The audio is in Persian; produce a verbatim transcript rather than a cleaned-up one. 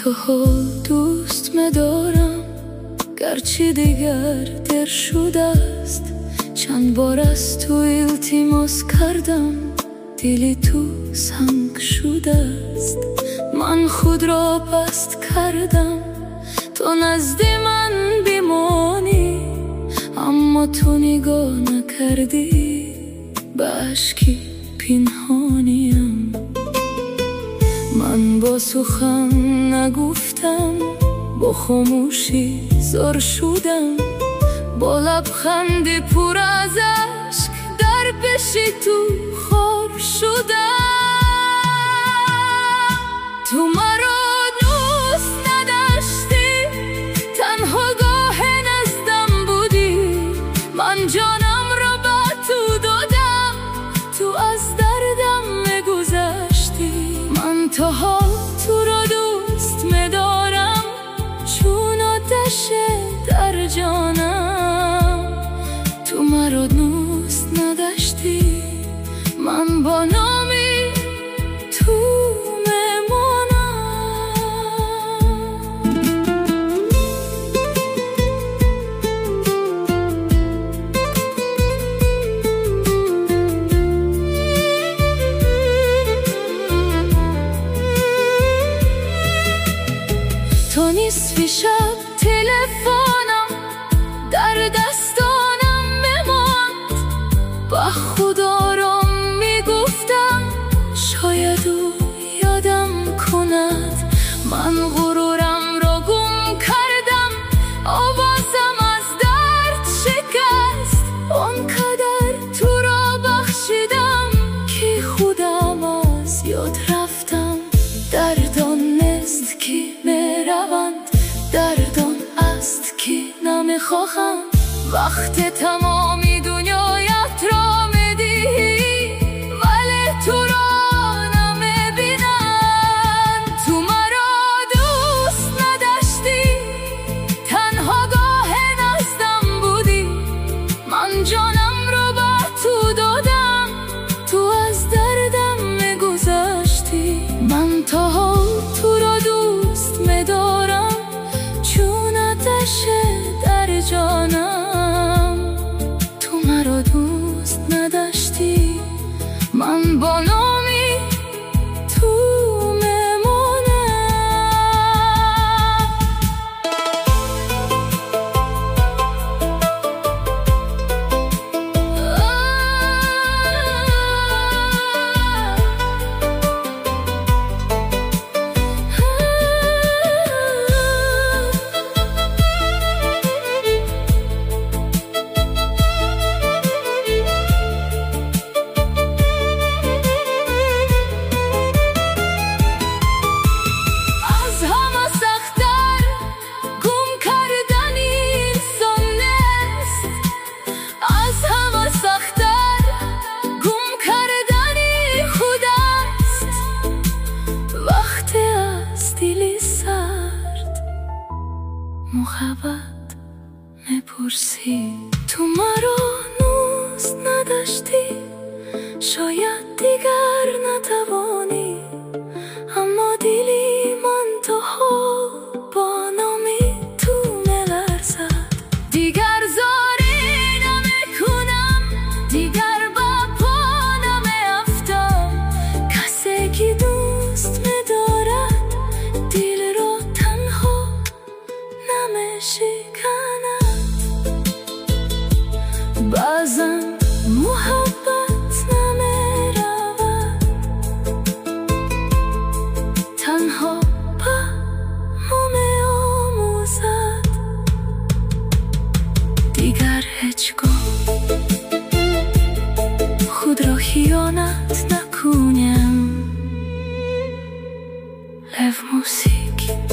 تو ها دوست مدارم، گرچه دیگر دیر شده است. چند بار از تو التماس کردم، دلی تو سنگ شده است. من خود را پست کردم تو نزد من بمانی، اما تو نگاه نکردی، به اشکی پنهانیم. من با سخن نگفتم، با خاموشی زار شدم، با لبخند پر از اشک در پیش تو خار شدم. تو مرا دوست نداشتی، تنها گاه نزدم بودی. من جانم را به تو دادم، تو از دردم میگذشتی. من تا حال تو را دوست میدارم، چون آتش در جانم. تو مرا دوست نداشتی، من با نامی تو تو نصف شب تلفنم در دستانم میماند، با خدا را میگفتم شاید او یادم کند. من غرورم را گم کردم، آوازم از درد شکست. آنقدر تو را بخشیدم که خودم از یاد رفتم. دردان نیست که میروند، دردان است که نمیخواهم. وقت تمامی دنیایت را میدهی، ولی تو را نمیبینند. تو مرا دوست نداشتی، تنها گاه نزدم بودی. من جانم را به تو دادم، تو از دردم میگذشتی. من تا حال تو را دوست میدارم، چون آتش در جانم. تو مرا دوست نداشتی، من با نامی تو محبت میپرسی. تو مرا دوست نداشتی، شاید دیگر نتوانی، اما دلی من تا حال با نامی تو میلرزد. دیگر زاری نمیکنم، دیگر با پا نمیافتم. کسی که دوست میدارد دل را تنها نمیشکند. بعضا محبت نمیرود، تنها به ما میآموزد. دیگر هیچگاه خود را خیانت نکنیم. لب موسیقی